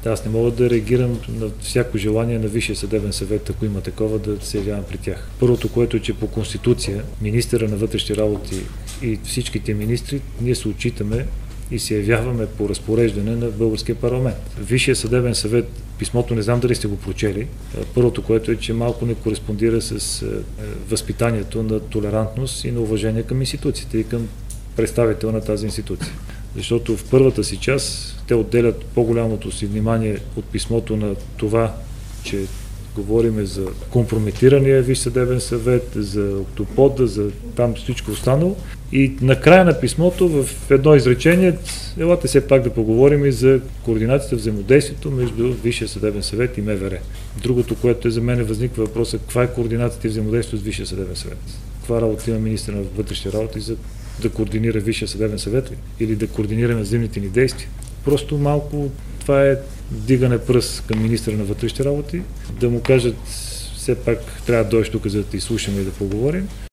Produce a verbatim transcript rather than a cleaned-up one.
Аз не мога да реагирам на всяко желание на Висшия съдебен съвет, ако има такова, да се явявам при тях. Първото, което е, че по Конституция министъра на вътрешни работи и всичките министри, ние се отчитаме и се явяваме по разпореждане на българския парламент. Висшия съдебен съвет, писмото, не знам дали сте го прочели, първото, което е, че малко не кореспондира с възпитанието на толерантност и на уважение към институциите и към представител на тази институция. Защото в първата си част те отделят по-голямото си внимание от писмото на това, че говориме за компрометирания Висш съдебен съвет, за октопода, за там всичко останало. И накрая на писмото в едно изречение, елате все пак да поговорим и за координацията, взаимодействието между Висшия съдебен съвет и МВР. Другото, което е за мен, възниква въпроса, каква е координацията и взаимодействието с Висшия съдебен съвет? Каква работа има министър на вътрешни работи за да координира Висшия съдебен съвет ли? Или да координира наземните ни действия? Просто малко това е дигане пръст към министъра на вътрешните работи, да му кажат все пак трябва да дойдеш тук, за да те изслушаме и да поговорим.